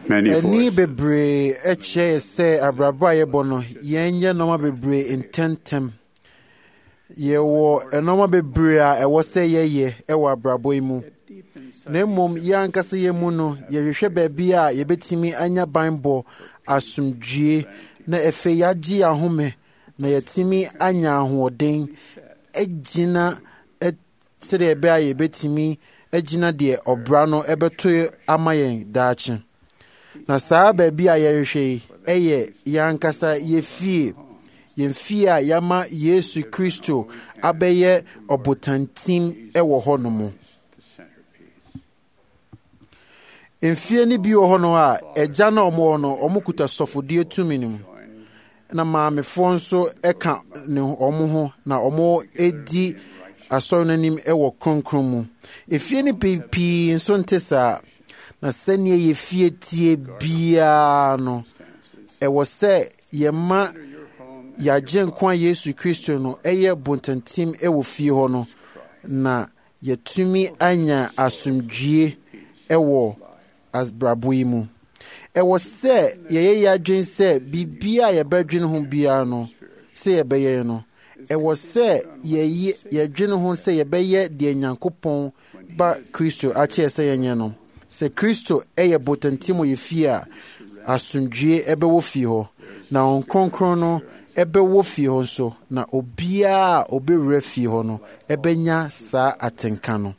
many Any voices. bebre eche say abrabra yebono yenye noma bebre intentem. Yewo enoma bebre a ewo say yeye ewo abrabo imu. Na mmom yankasa yemu no yehwehwe baabi a yebetimi anya banbo asumdwie na efe yagye ahome na yetimi anya ahoden agina sede ebe a yebetimi agina de obra no ebeto amayen daache. Na saa baabi a yehwehwe eye yankasa yefie yemfie a yama Yesu Kristo abeye obotantim ewo honomo. Mfie ni bi wo no a eja na omo no omukuta sofodie tuminim na maamefo nso eka ne omo ho na omo edi asoronanim ewo kronkron mu. Efie ni pipi nso ntesa na senie ye fie tie bia no ewo se yema yagye nkwa Yesu Kristo no eye bontantim ewo fie ho no na yetumi anya asumdwie ewo asbrabo imu. Ewo se yeye yadwen se bibia ye badwen ho bia no se ye beye no. Ewo se yeye yadwen ho se ye beye de Nyankopɔn ba Kristo ache se yenye no. Se Kristo eye botantimo ye fia asumdwie ebe wo fie ho na onkonkron no ebe wo fie ho so na obia obewura fie ho no ebenya saa atenka no.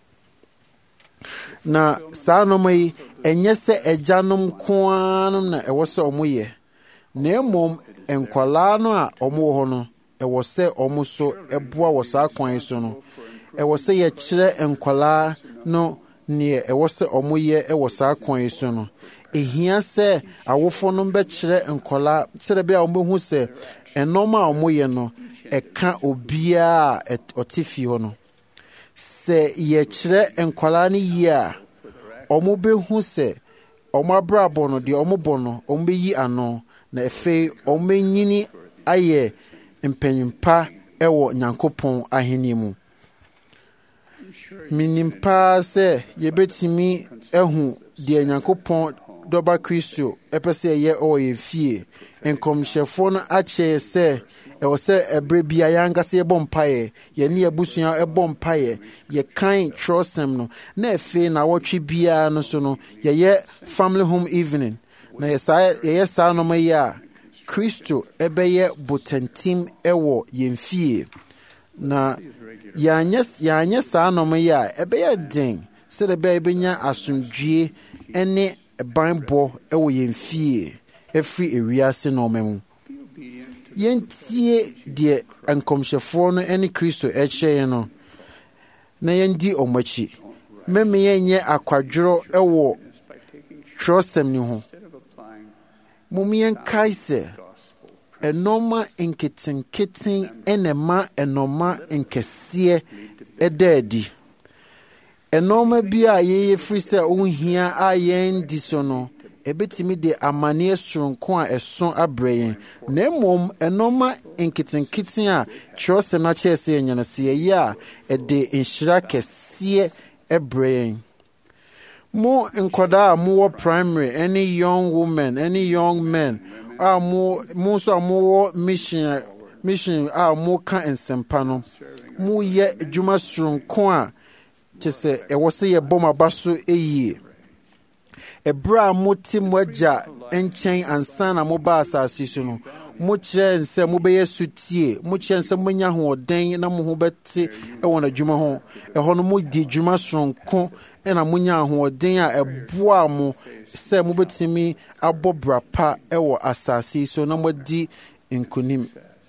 Na saa nomai enye se ejanom koanum na ewo se omo ye na emom enkwala no a omo ho no ewo se omo so eboa wo saa kwan so no ewo se ye kire enkwala no ne ewo se omo ye ewo saa kwan so no ehia se awofo no be kire enkwala sere be a omo hu se enoma omo ye no eka obia otifi ho no se ye kire enkwala ne ye a omo be hu se omo abrabo no de omo bono omo be yi ano na efe omo nyini aye mpanyimpa ewo Nyankopɔn aheni mu. Minimpa se yebetimi ehu de Nyankopɔn doba Kristo epese ye o ye fie enkomhyefo no ache se ewo se ebre bia yankase ye bompaye ye ne abusua ebompaye ye kan trosem no na efe na wotwe bia no so no ye family home evening na ye sa no ya Kristo ebeye botantim ewo yemfie na yanye sa no ya ebeye den se de be benya asumdwie ene banbo ewo yemfie efri ewiase no memu. Yentie de enkomhyefo no ene Kristo eche no na yendi omachi meme yenye akwadworo ewo trosem ni ho mumien kaise enoma nkitenketen enema enoma nkese edadi enoma bia ye free se ohia ayen disono ebetimi de amane soronko a eso abrayen na emom enoma nkitenketen a trosem na chese enyana se ya ede inshira kese ebrayen. Mo nkoda mo primary any young woman any young men mo so mo mission mo ka ensempa no mo ye adwuma soronko a tese ewo se ye boma baso eyie ebra mo timwaja enchen ansa na mo ba asase so no mo kire nse mo be yesutie mo kire nse mo nya hoden na mo ho bete ewo na adwuma ho eho no mo di adwuma soronko ena mo nya hoden a eboa mo se mo betimi abobrapa ewo asase so na mo di nkunim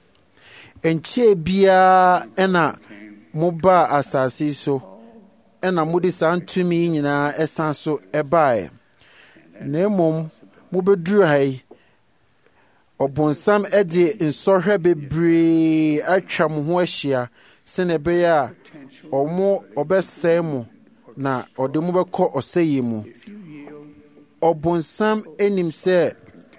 enche bia ena mo ba asase so ena mo di santumi nyina esan so ebae na emom mo beduru hai obonsam ede nsohwe bebre atwa mo ho ahia se na be ya omo obesem mo na ode mo bekọ oseye mu obonsam enim se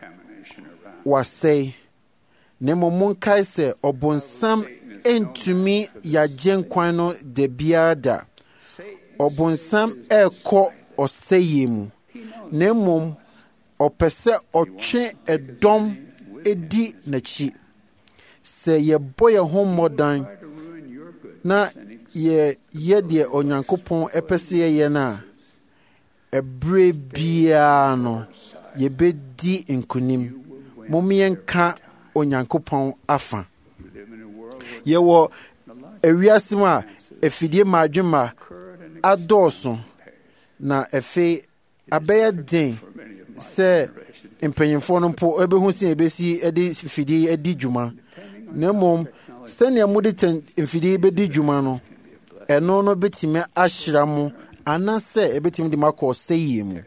wasei na momon kai se obonsam entumi yagye nkwan no de biada obonsam ekọ oseye mu na mom ɔpɛ sɛ ɔtwe ɛdɔm edi n'akyi. Sɛ yɛbɔ yɛn ho mmɔdan na yɛyɛ deɛ Onyankopɔn ɛpɛ sɛ yɛyɛ no a, ɛberɛ biara no yɛbɛdi nkonim. Mom yɛnka Onyankopɔn afa. Yɛwɔ ewiase mu a afidie madwema adɔɔso, na afei abɛyɛ den sɛ mpanyinfoɔ no mpo ɛbɛhu sɛ ɛbɛsi ɛde fidie adi dwuma. Na mmom sɛnea mode mfidie bɛdi dwuma no, ɛno no bɛtumi ahyira mo anaasɛ ɛbɛtumi de mo akɔ ɔsɛyie mu.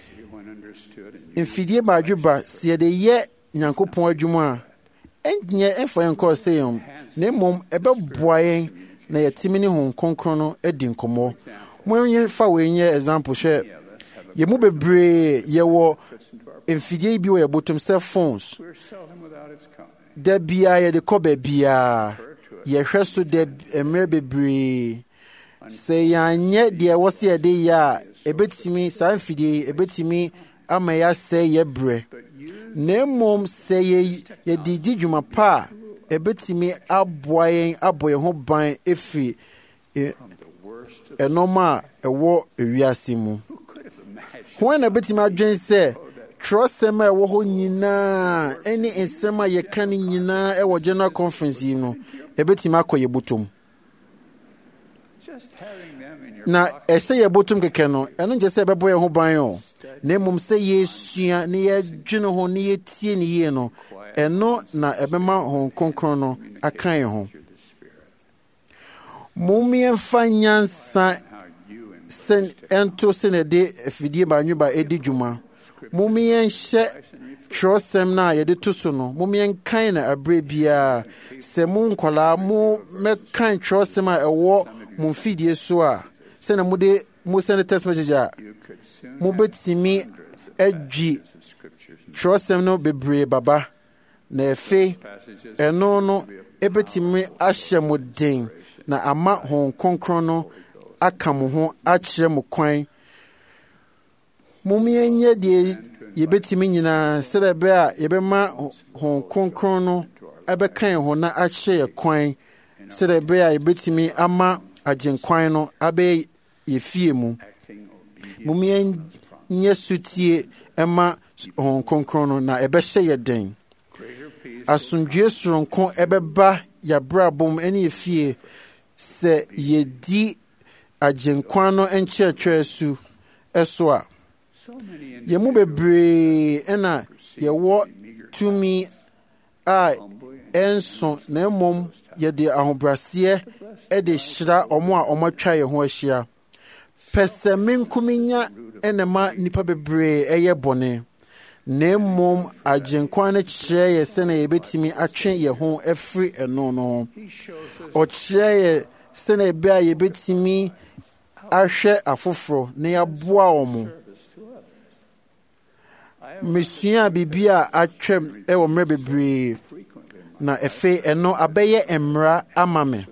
Mfidie madweba sɛ yɛde yɛ Nyankopɔn adwuma a ɛnyɛ ɛmfa yɛn kɔ ɔsɛyie mu, na mmom ɛbɛboa yɛn na yɛtumi ne Honhom Kronkron no adi nkɔmmɔ. Mo fa wei nyɛ example hwɛ yɛ mu bebree yɛwɔ mfidie bi wɔ yɛbotom sɛ phones. Da biara yɛde kɔ baabiara yɛhwɛ so da mmerɛ bebree. Sɛ yɛanyɛ deɛ ɛwɔ sɛ yɛde yɛ a ɛbɛtumi saa mfidie ɛbɛtumi ama yɛasɛe yɛ berɛ. Na mmom sɛ yɛde di dwuma pa a ɛbɛtumi aboa yɛn abɔ yɛn ho ban ɛfiri ɛnɔm a ɛwɔ ewiase mu. Hwan na ɛbɛtumi adwen sɛ twerɛsɛm a ɛwɔ hɔ nyinaa ɛne nsɛm a yɛka no nyinaa ɛwɔ general conference yi no ɛbɛtumi akɔ yɛ botom? Na ɛhyɛ yɛ botom kɛkɛ no, ɛno nkyɛ sɛ ɛbɛbɔ yɛn ho ban o. Na mmom sɛ yɛsua ne yɛdwene ho ne yɛtie ne yie no, ɛno na ɛbɛma Honhom Kronkron no aka yɛn ho. Mom yɛmfa nyansa sɛ ɛnto sɛ na ɛde afidie madweba ɛdi dwuma. Mom yɛnhyɛ twerɛsɛm no a yɛde to so no, mom yɛnkan na aberɛ biara. Sɛ mo nkɔlaa mo mɛkan twerɛsɛm a ɛwɔ mo mfidie so a, sɛna mo send text message a, mobɛtumi adwi twerɛsɛm no bebree baba. Na afei ɛno no ɛbɛtumi ahyɛ mo den na ama Honhom Kronkron no aka mo ho akyerɛ mo kwan. Mom yɛnyɛ deɛ yɛbɛtumi nyinaa sɛdeɛ ɛbɛyɛ a yɛbɛma Honhom Kronkron no ɛbɛka yɛn ho na akyerɛ yɛ kwan, sɛdeɛ ɛbɛyɛ a yɛbɛtumi ama agyenkwan no abɛyɛ yɛ fie mu. Mom yɛnyɛ sutie ɛma Honhom Kronkron no na ɛbɛhyɛ yɛ den. Asomdwoe soronko ɛbɛba yɛabrabɔ mu ɛne yɛ fie sɛ yɛdi agyenkwan no nkyerɛkyerɛ su ɛso a. Yɛn mu bebree ɛna yɛwɔ tumi a ɛnso, na mmom yɛde ahobraseɛ ɛde hyira ɔmo a ɔmo atwa yɛn ho ahyia. Pɛ sɛ menkominya ɛna ma nnipa bebree ɛyɛ bɔne, na mmom agyenkwan no kyerɛ yɛ sɛnea yɛbɛtumi atwe yɛn ho afiri ɛno no ho. Ɔkyerɛ yɛ sɛnea ɛbɛyɛ a yɛbɛtumi ahwɛ afoforɔ na yɛaboa wɔn. Mesua biribi a atwam ɛwɔ mmerɛ bebree, na afei ɛno abɛyɛ mmara ama me.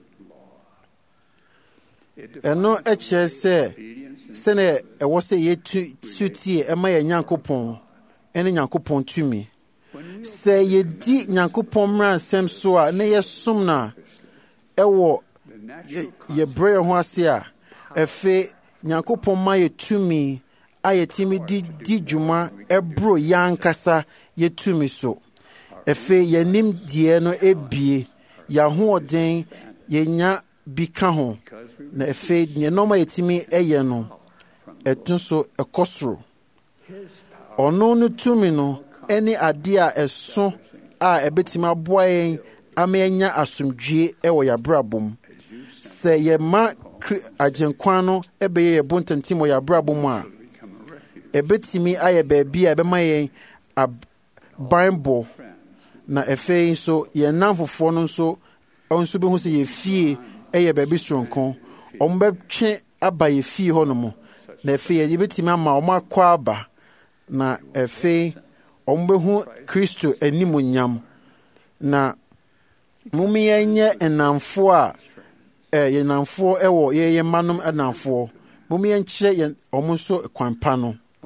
Ɛno ɛkyerɛ sɛnea ɛwɔ sɛ yɛsutie ɛma yɛ Nyankopɔn ɛne Nyankopɔn tumi. Sɛ yɛdi Nyankopɔn mmara nsɛm so a na yɛsom no a ɛwɔ yɛbrɛ yɛn ho ase a, afei Nyankopɔn ma yɛ tumi a yɛtumi di dwuma ɛboro yɛankasa yɛtumi so. Afei yɛnim deɛ no ebie, yɛahoɔden yɛnya bi ka ho, na afei deɛ nɔɔma yɛtumi ɛyɛ no ɛto so ɛkɔ soro. Ɔno no tumi no ɛne adeɛ a ɛso a ɛbɛtumi aboa yɛn ama yɛnya asomdwoe ɛwɔ yɛabrabɔ mu. Sɛ yɛma agyenkwan no ɛbɛyɛ yɛ bontantim wɔ yɛabrabɔ mu a, ɛbɛtumi ayɛ baabi a ɛbɛma yɛn abanbɔ. Na afei nso yɛn namfofoɔ no nso bɛhu sɛ yɛ fie ɛyɛ baabi soronko. Ɔmo bɛtwe aba yɛ fie hɔ nom, na afei yɛbɛtumi ama ɔmo akɔ aba, na afei ɔmo bɛhu Kristo animuonyam. Na mom yɛnyɛ nnamfoɔ a yɛn nnamfoɔ ɛwɔ yɛyɛ mmanom nnamfoɔ. Mom yɛnkyerɛ yɛn ɔmo nso kwan pa no.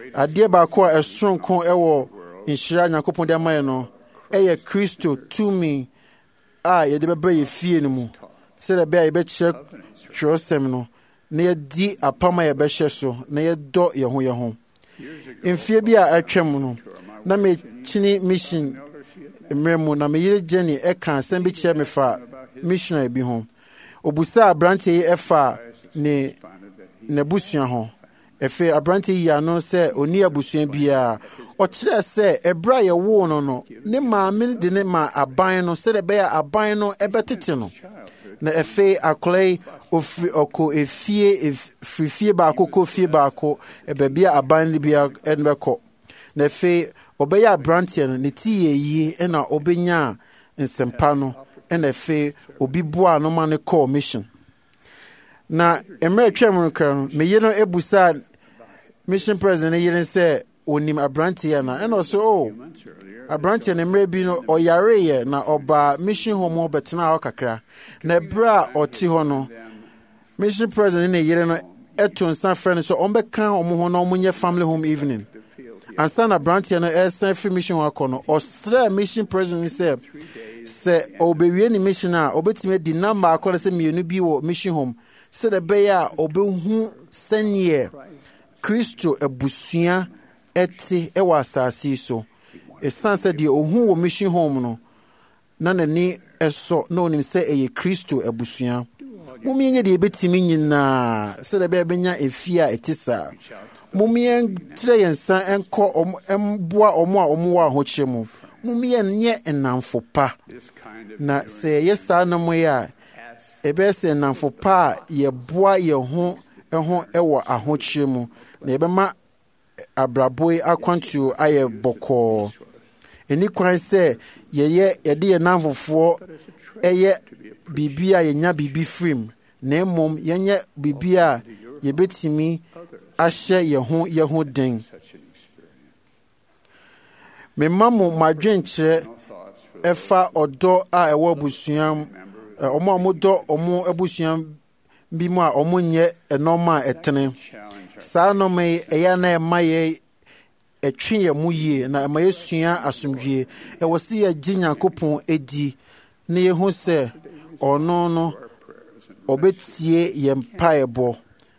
adeɛ baako a ɛsoronko ɛwɔ nhyira Nyankopɔn de ama yɛ no ɛyɛ Kristo tumi a yɛde bɛbɛ yɛ fie no mu sɛdeɛ bɛyɛ a yɛbɛkyerɛ twerɛsɛm no na yɛdi apam a yɛbɛhyɛ so na yɛdɔ yɛn ho yɛn ho. Mfie bi a atwam no na mekyini mission mmerɛ mu na meyere Jenny ɛka asɛm bi kyerɛ me fa missionary bi ho. Obusa aberanteɛ yi ɛfa ne n'abusua ho. Efe aberanteɛ yi ano sɛ oni abusua biara ɔkyerɛ sɛ ɛberɛ a yɛwoo no ne maame de ne ma aban no sɛdeɛ ɛbɛyɛ aban no ɛbɛtete no. Na efe akɔla yi ofiri ɔkɔ firi fie baako kɔ fie baako baabi a aban no bia ɛbɛkɔ. Na efe ɔbɛyɛ aberanteɛ no ne ti yɛ yie ɛna ɔbɛnya nsɛmpa no ɛna efe obi boa no ma ne kɔɔ mission. Na mmerɛ twam no kra no meyɛ no ebusa mission president yere sɛ onim aberanteɛ na ɛna ɔso aberanteɛ no mmerɛ bi no ɔyareyɛ na ɔba mission home hɔ bɛtena hɔ kakra. Na ɛberɛ a ɔte hɔ no mission president ne yere no ɛto nsa frɛ no sɛ ɔmbɛka ɔmo ho na ɔmonyɛ family home evening. Ansa na aberanteɛ no ɛsan firi mission hɔ akɔ no ɔsrɛ mission president sɛ ɔbɛwie ne mission a ɔbɛtumi adi number akɔ no sɛ mmienu bi wɔ mission home sɛdeɛ ɛbɛyɛ a ɔbɛhu sɛneɛ Kristo abusua ɛte ɛwɔ asase yi so. Ɛsiane sɛ deɛ ɔhu wɔ mission home no na n'ani ɛsɔ na ɔnim sɛ ɛyɛ Kristo abusua. Mommyɛnyɛ deɛ yɛbɛtumi nyinaa sɛdeɛ ɛbɛyɛ bɛnya efie a ɛte saa. Mommyɛnkyerɛ yɛn nsa ɛnkɔ ɛmboa ɔmo a ɔmo wɔ ahokyere mu. Mommyɛnyɛ nnamfo pa. Na sɛ yɛyɛ saa na mo yɛ a ɛbɛyɛ sɛ nnamfo pa a yɛboa yɛn ho ɛwɔ ahokyere mu na yɛbɛma abrabɔ yi akwantuo ayɛ bɔkɔɔ. Ɛni kwan sɛ yɛde yɛn nnamfofoɔ ɛyɛ biribi a yɛnya biribi firim na mmom yɛnyɛ biribi a yɛbɛtumi ahyɛ yɛn ho den. Mema mo madwenkyerɛ ɛfa ɔdɔ a ɛwɔ abusua ɔmo a modɔ ɔmo abusua bi mu a ɔmo nyɛ ɛnɔma a ɛtene. Saa nɔma yi ɛyɛ na ɛma yɛ ɛtwe yɛn mu yie na ɛma yɛsua asomdwie. Ɛwɔ sɛ yɛgye Nyankopɔn edi na yɛhu sɛ ɔno no ɔbɛtie yɛn mpaebɔ.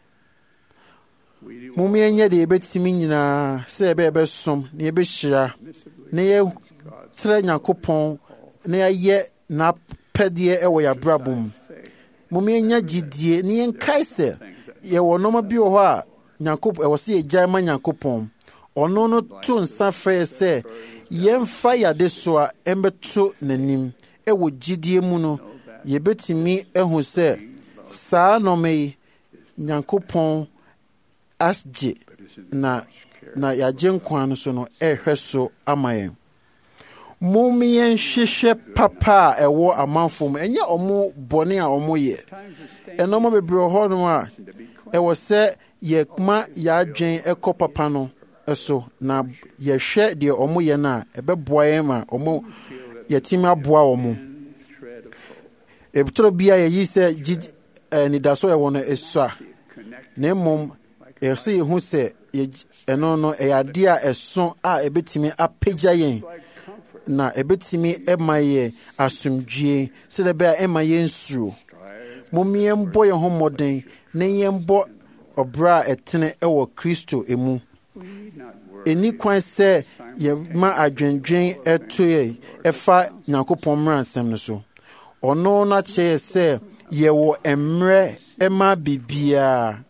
Mommyɛnyɛ deɛ yɛbɛtumi nyinaa sɛ yɛbɛsom na yɛbɛhyira na yɛtrɛ Nyankopɔn na yɛayɛ n'apɛdeɛ ɛwɔ yɛabrabɔ mu. Mommyɛnya gyidie na yɛnkae sɛ yɛwɔ nɔma bi wɔ hɔ a Nyankopɔn ɛwɔ sɛ yɛgyae ma Nyankopɔn. Ɔno no to nsa frɛ sɛ yɛmfa yɛade so a ɛmbɛto n'anim. Ɛwɔ gyidie mu no yɛbɛtumi ɛhu sɛ saa nɔma yi Nyankopɔn asgye na yɛagye nkwa no so no ɛhwɛ so ama yɛn. Mommyɛnhwehwɛ papa a ɛwɔ amanfo mu ɛnyɛ ɔmo bɔne a ɔmo yɛ. Ɛnɔma bebree hɔ no a ɛwɔ sɛ yɛma yɛadwen ɛkɔ papa no so na yɛhwɛ deɛ ɔmo yɛ no a ɛbɛboa yɛn ma ɔmo yɛtumi aboa ɔmo. Ebitoro bi a yɛyi sɛ nidaso ɛwɔ no esua na mmom yɛsɛ yɛhu sɛ ɛno no ɛyɛ adeɛ a ɛso a ɛbɛtumi apagya yɛn na ɛbɛtumi ɛma yɛ asomdwie sɛdeɛ ɛbɛyɛ a ɛma yɛn nsuro. Mommyɛmbɔ yɛn ho mmɔden na yɛmbɔ ɔbra a ɛtene ɛwɔ Kristo emu. Ɛni kwan sɛ yɛma adwendwen ɛto yɛ ɛfa Nyankopɔn mmaransɛm no so. Ɔno no akyerɛ sɛ yɛwɔ mmerɛ ɛma biribiara.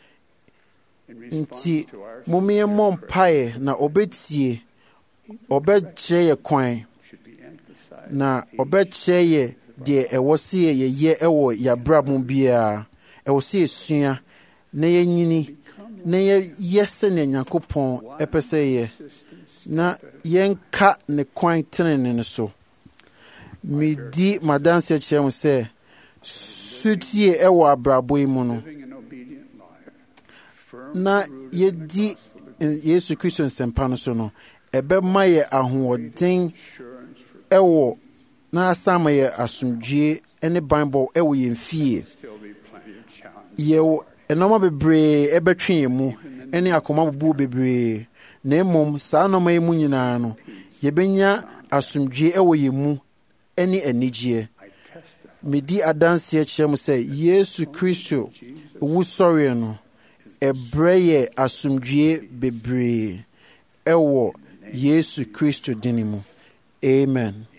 Nti mommyɛmmɔ mpaeɛ na ɔbɛtie, ɔbɛkyerɛ yɛ kwan na ɔbɛkyerɛ yɛ deɛ ɛwɔ sɛ yɛyɛ ɛwɔ yɛabrabɔ biara. Ɛwɔ sɛ yɛsua na yɛnyini na yɛyɛ sɛnea Nyankopɔn ɛpɛ sɛ yɛ na yɛnka ne kwan tenene no so. Medi madanseɛ kyerɛ mo sɛ sutie ɛwɔ abrabɔ yi mu no na yɛdi Yesu Kristo nsɛmpa no so no ɛbɛma yɛ ahoɔden ɛwɔ na asama yɛ asomdwie ne banbɔ ɛwɔ yɛn fie. Yɛwɔ ɛnɔma bebree ɛbɛtwe yɛn mu ne akoma bubu bebree, na mmom saa nnɔma yi mu nyinaa no yɛbɛnya asomdwie wɔ yɛn mu ne anigyeɛ. Medi adanseɛ kyerɛ mu sɛ Yesu Kristo wusɔreɛ no ɛbrɛ yɛ asomdwie bebree ɛwɔ Yesu Kristo din mu. Amen.